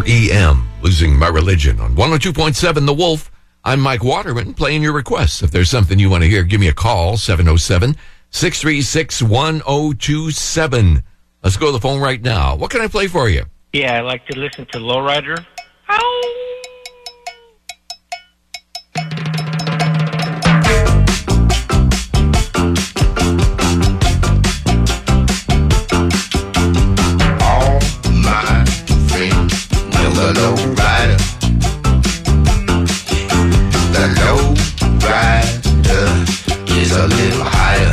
REM, Losing My Religion, on 102.7 The Wolf. I'm Mike Waterman, playing your requests. If there's something you want to hear, give me a call, 707-636-1027. Let's go to the phone right now. What can I play for you? Yeah, I like to listen to Lowrider. Ow! The low rider. The low rider is a little higher.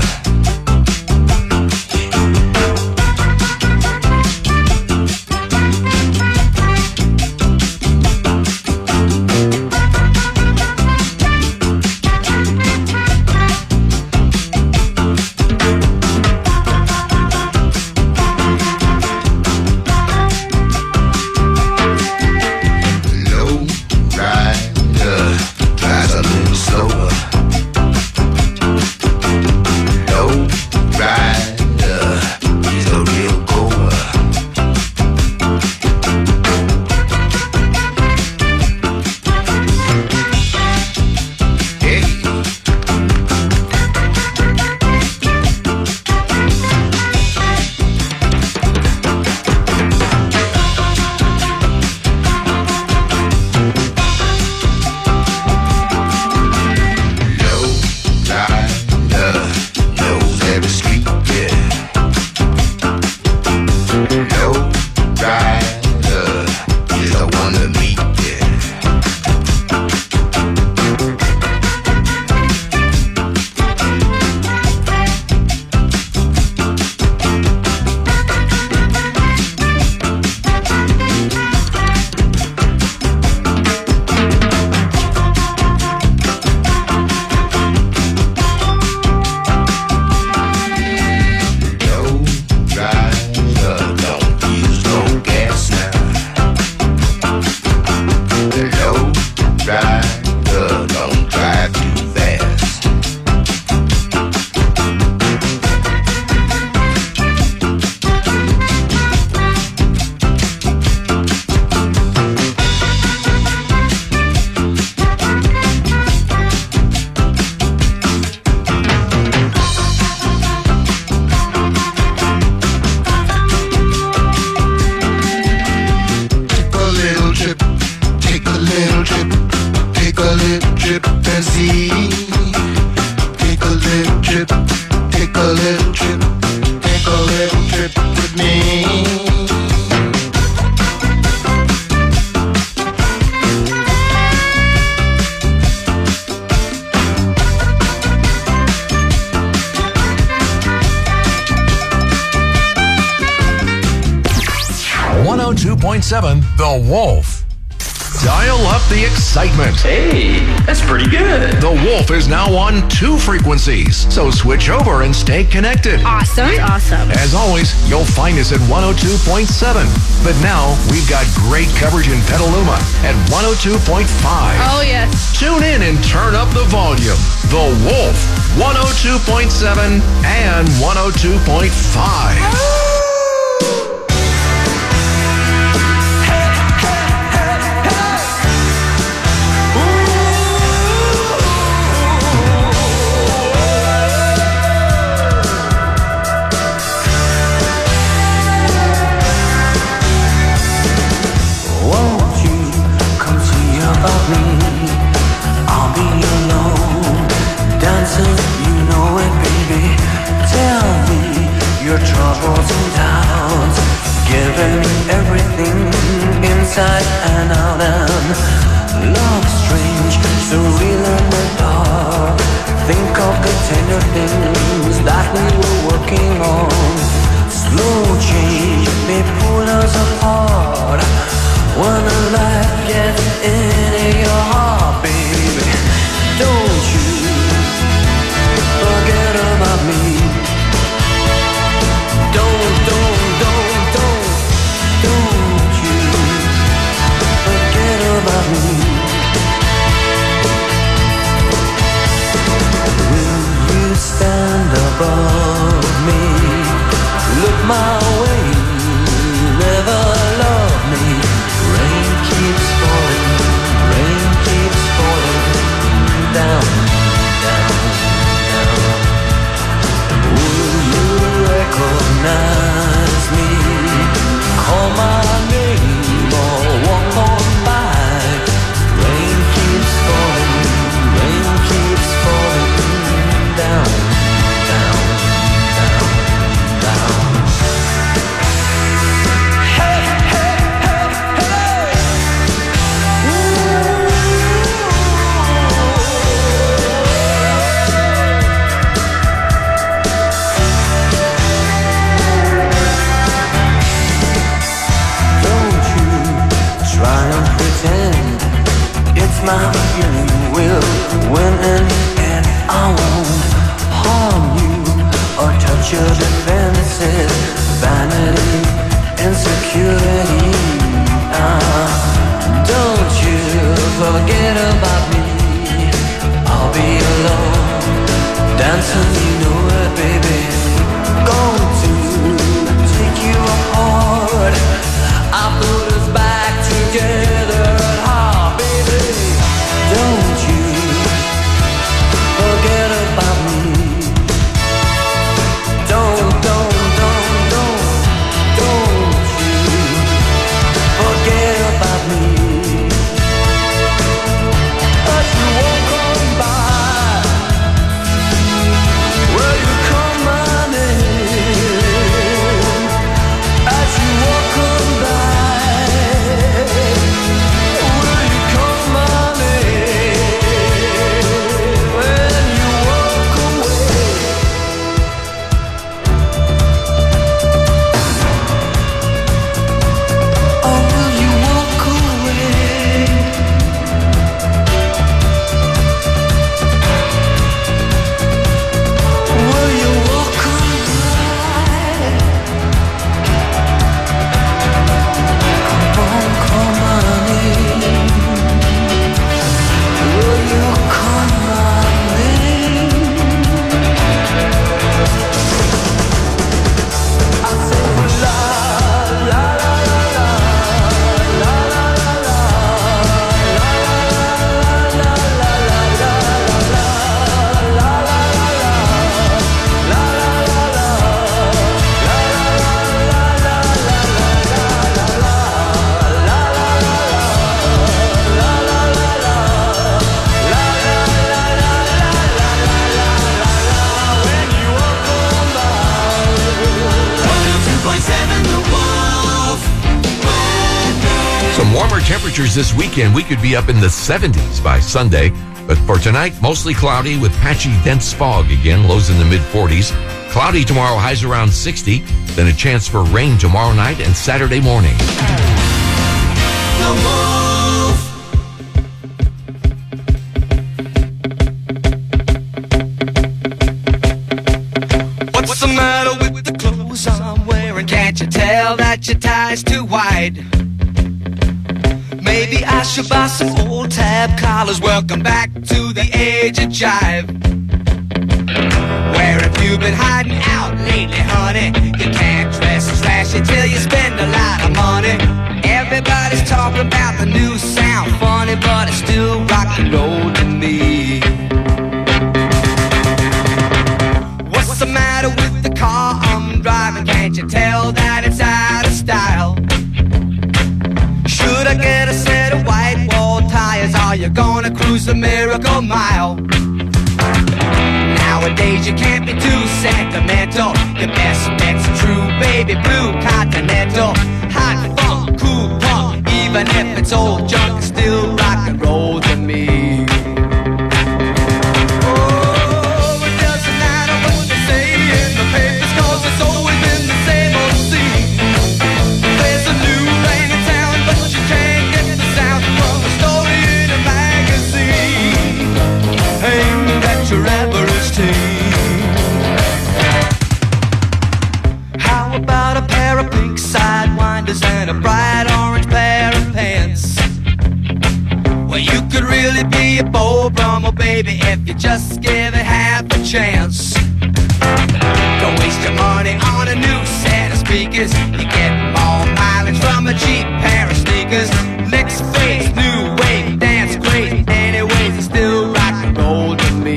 The Wolf. Dial up the excitement. Hey, that's pretty good. The Wolf is now on 2 frequencies, so switch over and stay connected. Awesome. As always, you'll find us at 102.7. But now, we've got great coverage in Petaluma at 102.5. Oh, yes. Tune in and turn up the volume. The Wolf, 102.7 and 102.5. Inside and out, and love strange, surreal in the dark. Think of the tender things that we were working on. Slow change may pull us apart. When the light gets into your heart, baby, don't you forget about me. Don't about me. Will you stand above me? Look my way, never love me. Rain vanity, insecurity. Don't you forget about me. I'll be alone, dancing, you know it, baby. Going to take you apart. I put us back together. Baby, don't you forget about me. Don't you forget about me. As you walk on by, will you call my name? As you walk on by, will you call my name? When you walk away. Oh, will you walk away? Will you walk away? Come on, call my name. Will you call my name? I say la la la la la la la Some warmer temperatures this weekend. We could be up in the 70s by Sunday. But for tonight, mostly cloudy with patchy, dense fog again. Lows in the mid-40s. Cloudy tomorrow, highs around 60. Then a chance for rain tomorrow night and Saturday morning. What's the matter with the clothes I'm wearing? Can't you tell that your tie's too wide? Maybe I should buy some old tab collars. Welcome back to the age of jive. Where have you been hiding out lately, honey? You can't dress trashy till you spend a lot of money. Everybody's talking about the new sound, funny, but it's still rock and roll to me. What's the matter with the car I'm driving? Can't you tell that it's out of style? Should I get a set of white wall tires? Are you gonna cruise the Miracle Mile? Nowadays you can't be too sentimental. Your best bet's true, baby blue Continental. Hot funk, cool punk, even if it's old junk, it's still rock and roll to me. Oh, it doesn't matter what they say in the papers, 'cause it's always been the same old scene. There's a new thing in town, but you can't get the sound from a story in a magazine aimed at your average teen. How about a pair of pink sidewinders and a bright orange pair of pants? Well, you could really be a Beau Brummel, baby, if you just give it half a chance. Don't waste your money on a new set of speakers. You get more mileage from a cheap pair of sneakers. Next phase, new wave, dance great. Anyways, it's still rock and roll to me.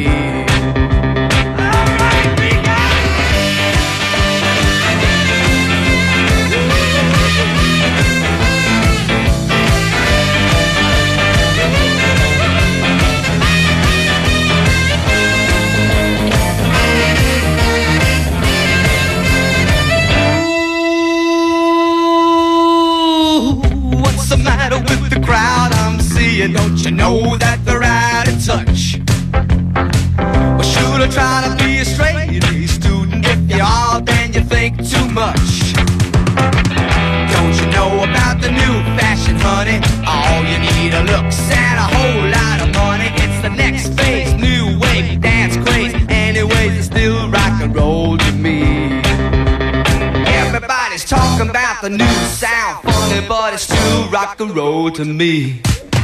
talking about the new sound. Funny, but it's still rock and roll to me.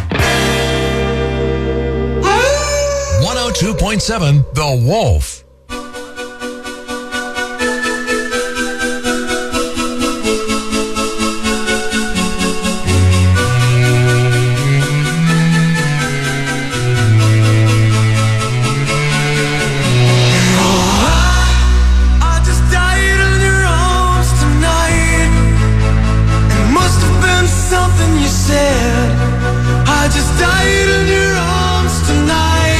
102.7 The Wolf. I just died in your arms tonight.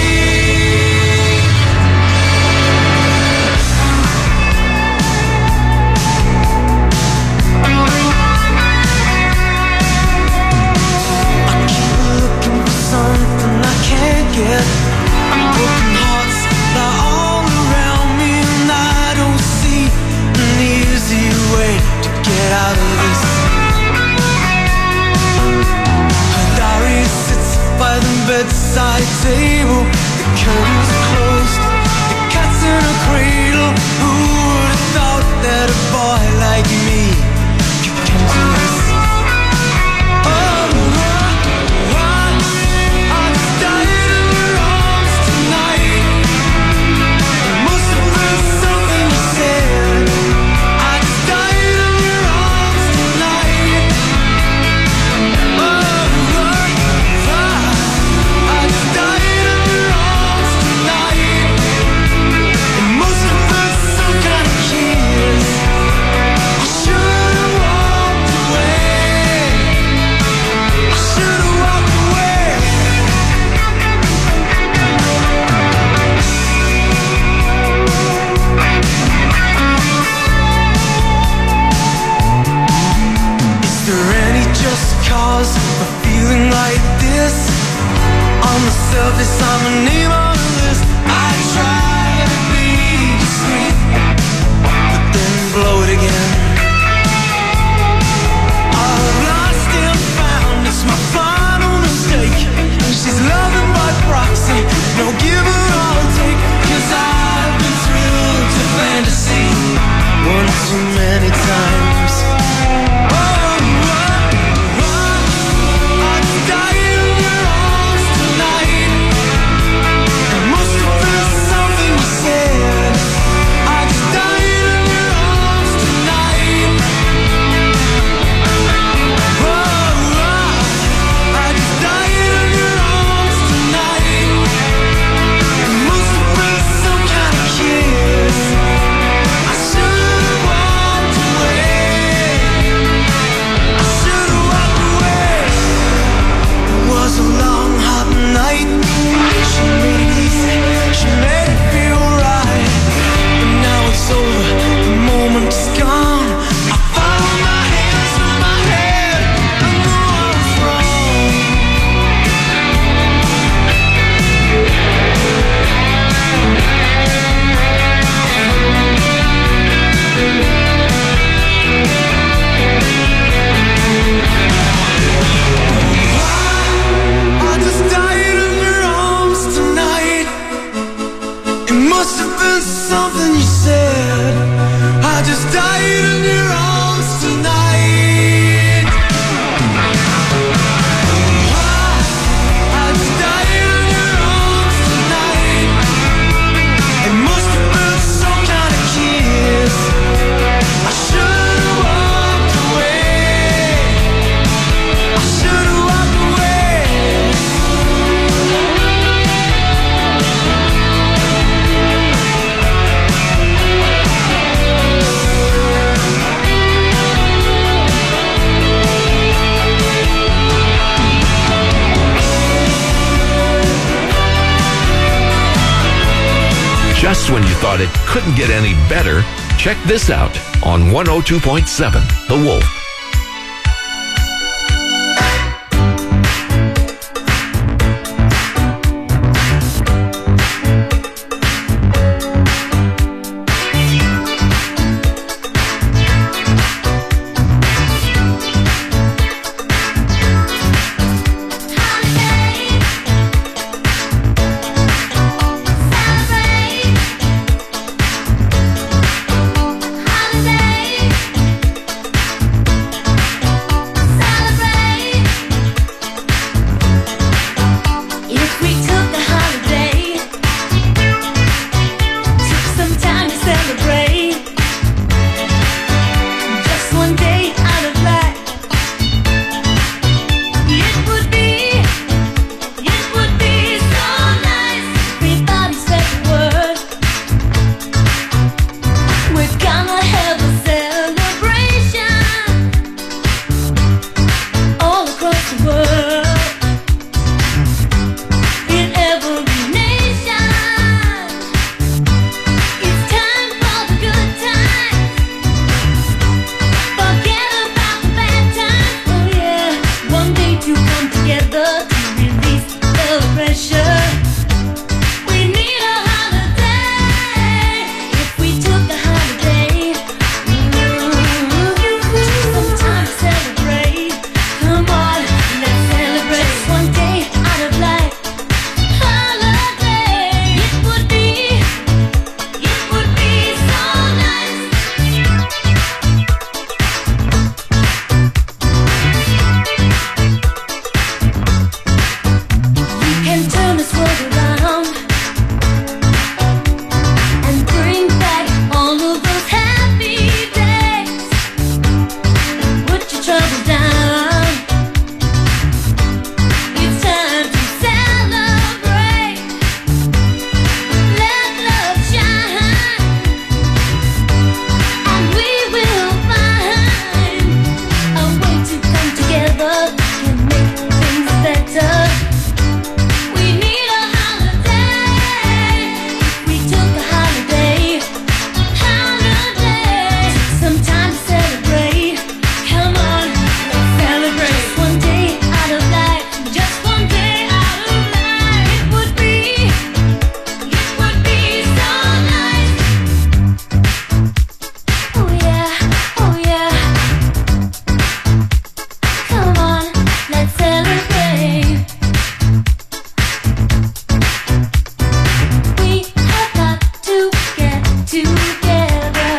I keep looking for something I can't get. Broken hearts lie all around me, and I don't see an easy way to get out of this. By the bedside table, the curtains are closed, the cat's in a cradle. Who would have thought that a boy like me could get to this? I just died in your arms tonight. It must have been something you said. I just died in your arms tonight. Cause for feeling like this. On the surface I'm a name on the list. I try to be discreet, but then blow it again. I've lost and found, it's my final mistake. And she's loving by proxy, no give or I'll take. Cause I've been thrilled to fantasy one too many times. Just when you thought it couldn't get any better, check this out on 102.7 The Wolf. Holiday. trouble down. It's time to celebrate. Let love shine, and we will find a way to come together and make things better. We need a holiday. We took a holiday. Some time to celebrate. Come on, let's celebrate. Just one day out of life. Just one day out of life. It would be so nice. Oh yeah, oh yeah. Come on, let's celebrate. We have got to get together.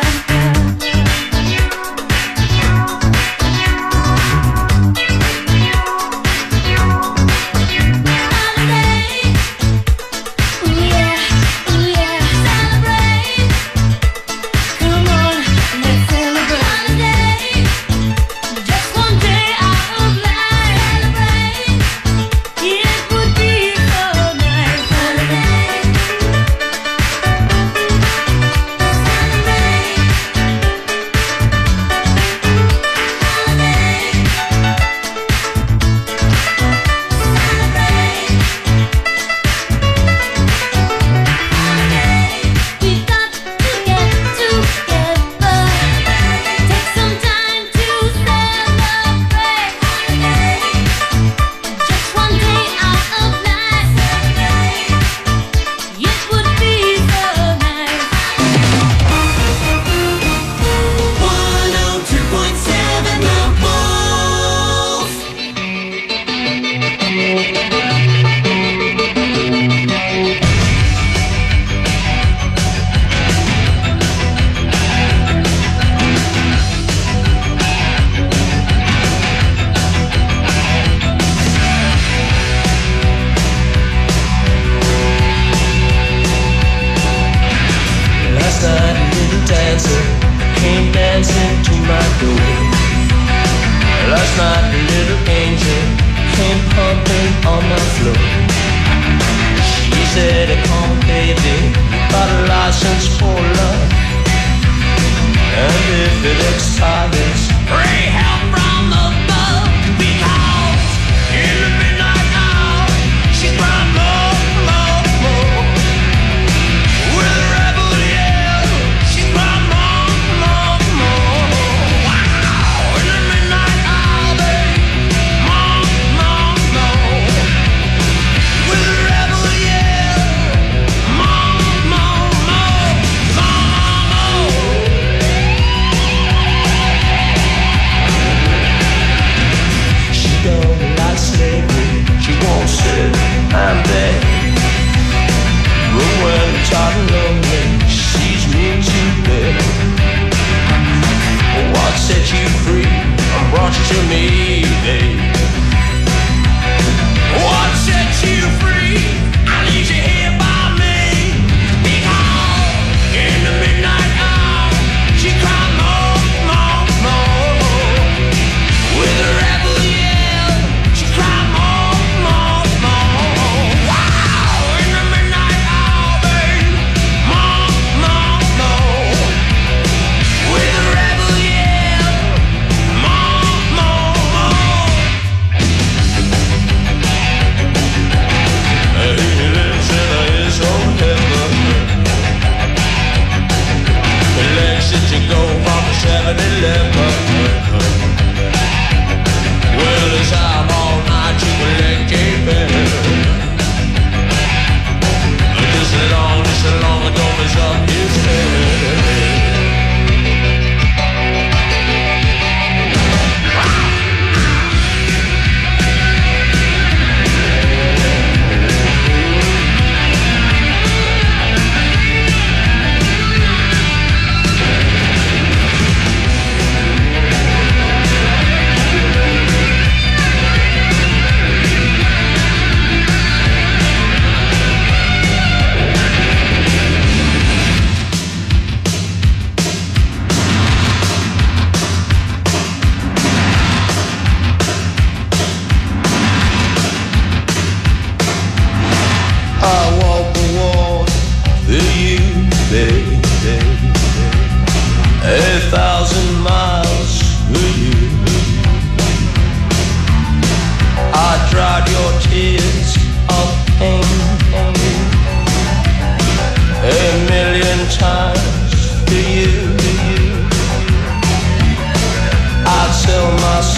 Holiday, ooh yeah, celebrate. Come on, let's celebrate. Holiday, just one day out of life. Celebrate, it would be so nice. Holiday, we've got to get together. Take some time to celebrate. Just one day out of life. It would be so nice. 102.7 The Wolf. Last night a little dancer came dancing to my door. Last night a little angel came pumping on my floor. She said, "Come baby, got a license for love, and if it expires, pray help from above, because in the midnight hour she's crying more, more, more. With a rebel yell, she's crying more, more, more. Wow, in the midnight hour, babe, more, more, more. With a rebel yell, more, more, more, more, more. She don't like slavery, she won't sit and beg. But when I'm tired and lonely, she sees me too big. What set you free and brought you to me, babe? What set you free? I leave you here by me. Because in the midnight hour, she cried more, more, more. With a rebel yell, she cried more, more, more. Wow, in the midnight hour, babe, more, more, more. With a rebel yell, more, more, more.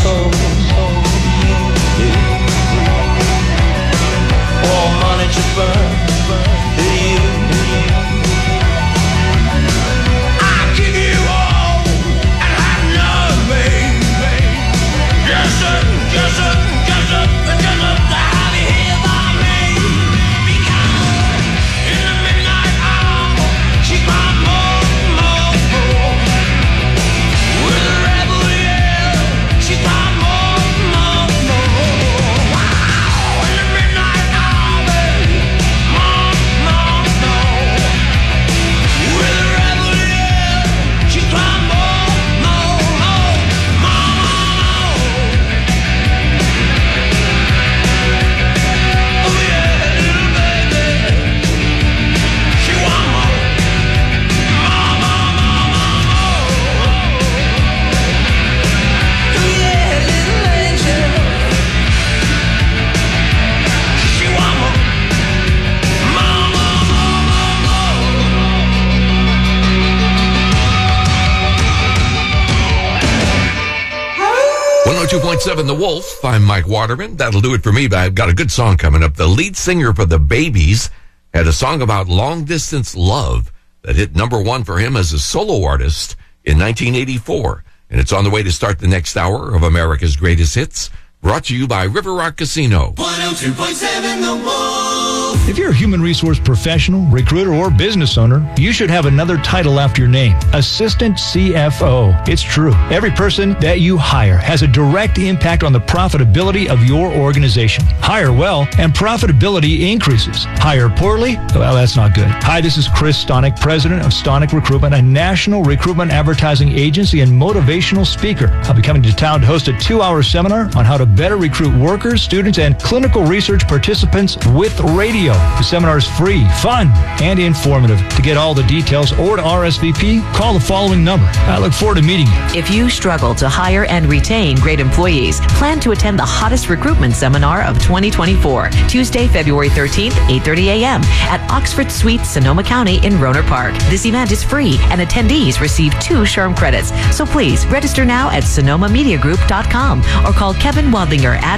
soul. All money to burn, you. I give you all and have nothing. Just a have you here by me. Because in the midnight hour, she's my more. With a rebel yell, she's my more. Wow, in the midnight hour, more. With a rebel yell, she's my more. Oh yeah, little baby, she want more. Oh yeah, little angel, she want more. 102.7 The Wolf. I'm Mike Waterman. That'll do it for me, but I've got a good song coming up. The lead singer for the Babies had a song about long-distance love that hit number one for him as a solo artist in 1984. And it's on the way to start the next hour of America's Greatest Hits, brought to you by River Rock Casino. 102.7 The Wolf. If you're a human resource professional, recruiter, or business owner, you should have another title after your name, Assistant CFO. It's true. Every person that you hire has a direct impact on the profitability of your organization. Hire well, and profitability increases. Hire poorly? Well, that's not good. Hi, this is Chris Stonick, president of Stonick Recruitment, a national recruitment advertising agency and motivational speaker. I'll be coming to town to host a 2-hour seminar on how to better recruit workers, students, and clinical research participants with radio. The seminar is free, fun, and informative. To get all the details or to RSVP, call the following number. I look forward to meeting you. If you struggle to hire and retain great employees, plan to attend the hottest recruitment seminar of 2024, Tuesday, February 13th, 8:30 a.m. at Oxford Suites, Sonoma County in Rohnert Park. This event is free, and attendees receive 2 SHRM credits. So please register now at sonomamediagroup.com or call Kevin Wadlinger at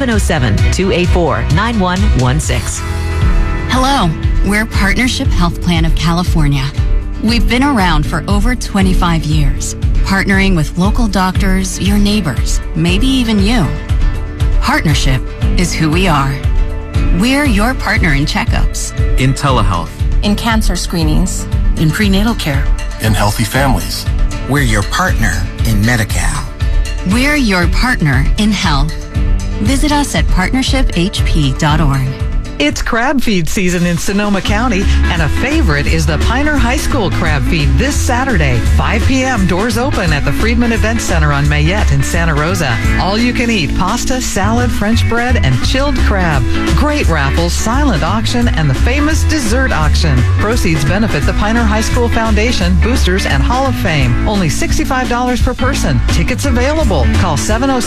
707-284-9116. Hello, we're Partnership Health Plan of California. We've been around for over 25 years, partnering with local doctors, your neighbors, maybe even you. Partnership is who we are. We're your partner in checkups, in telehealth, in cancer screenings, in prenatal care, in healthy families. We're your partner in Medi-Cal. We're your partner in health. Visit us at partnershiphp.org. It's crab feed season in Sonoma County, and a favorite is the Piner High School crab feed this Saturday, 5 p.m. Doors open at the Friedman Event Center on Mayette in Santa Rosa. All you can eat pasta, salad, French bread, and chilled crab. Great raffles, silent auction, and the famous dessert auction. Proceeds benefit the Piner High School Foundation, Boosters, and Hall of Fame. Only $65 per person. Tickets available. Call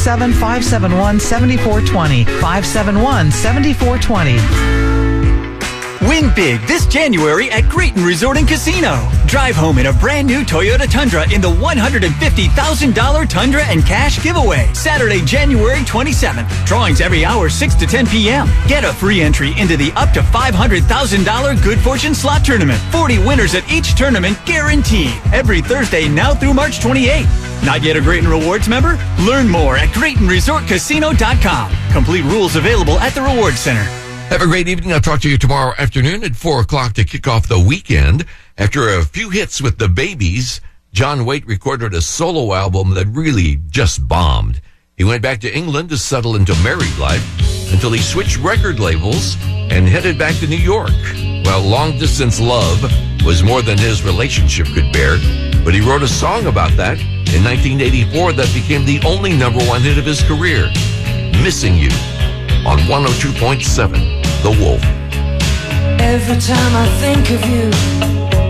707-571-7420. 571-7420. Win big this January at Grayton Resort and Casino. Drive home in a brand new Toyota Tundra in the $150,000 Tundra and Cash giveaway. Saturday, January 27th. Drawings every hour, 6 to 10 p.m. Get a free entry into the up to $500,000 Good Fortune Slot Tournament. 40 winners at each tournament guaranteed. Every Thursday now through March 28th. Not yet a Grayton Rewards member? Learn more at GraytonResortCasino.com. Complete rules available at the Rewards Center. Have a great evening. I'll talk to you tomorrow afternoon at 4 o'clock to kick off the weekend. After a few hits with the Babies, John Waite recorded a solo album that really just bombed. He went back to England to settle into married life until he switched record labels and headed back to New York. Well, long-distance love was more than his relationship could bear, but he wrote a song about that in 1984 that became the only #1 hit of his career, Missing You, on 102.7 The Wolf. Every time I think of you,